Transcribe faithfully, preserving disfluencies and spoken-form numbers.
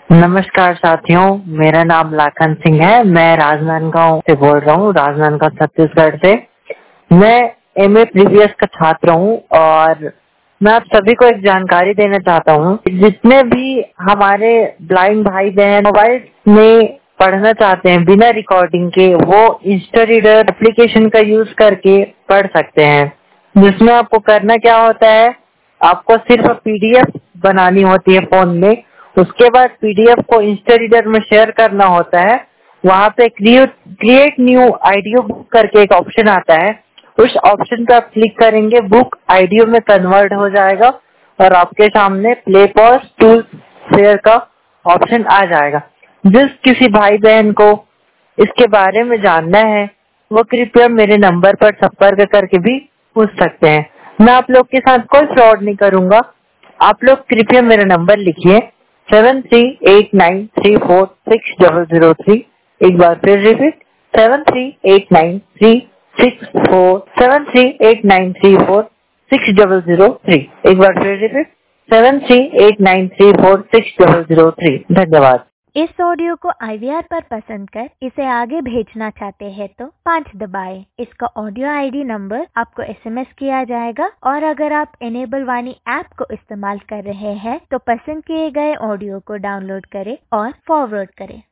नमस्कार साथियों, मेरा नाम लाखन सिंह है। मैं राजनांदगांव से बोल रहा हूँ, राजनांदगांव छत्तीसगढ़ से। मैं एमए प्रीवियस का छात्र हूँ और मैं आप सभी को एक जानकारी देना चाहता हूँ। जितने भी हमारे ब्लाइंड भाई बहन मोबाइल में पढ़ना चाहते हैं बिना रिकॉर्डिंग के, वो इंस्टा रीडर एप्लीकेशन का यूज करके पढ़ सकते हैं। जिसमें आपको करना क्या होता है, आपको सिर्फ पीडीएफ बनानी होती है फोन में। उसके बाद पीडीएफ को इंस्टा रीडर में शेयर करना होता है। वहाँ पे create create new audio book करके एक ऑप्शन आता है। उस ऑप्शन पे आप क्लिक करेंगे, बुक ऑडियो में कन्वर्ट हो जाएगा और आपके सामने प्ले पॉज टू शेयर का ऑप्शन आ जाएगा। जिस किसी भाई बहन को इसके बारे में जानना है, वो कृपया मेरे नंबर पर संपर्क करके भी पूछ सकते हैं। मैं आप लोग के साथ कोई फ्रॉड नहीं करूंगा। आप लोग कृपया मेरा नंबर लिखिए, seven three eight nine three four six double zero three. एक बार फिर repeat, seven three eight nine three six four seven three eight nine three four six double zero three. एक बार फिर repeat, seven three eight nine three four six double zero three. धन्यवाद। इस audio को आई we are पर पसंद कर इसे आगे भेजना चाहते हैं तो पाँच दबाएं। इसका ऑडियो आईडी नंबर आपको एसएमएस किया जाएगा और अगर आप इनेबल वाणी ऐप को इस्तेमाल कर रहे हैं तो पसंद किए गए ऑडियो को डाउनलोड करें और फॉरवर्ड करें।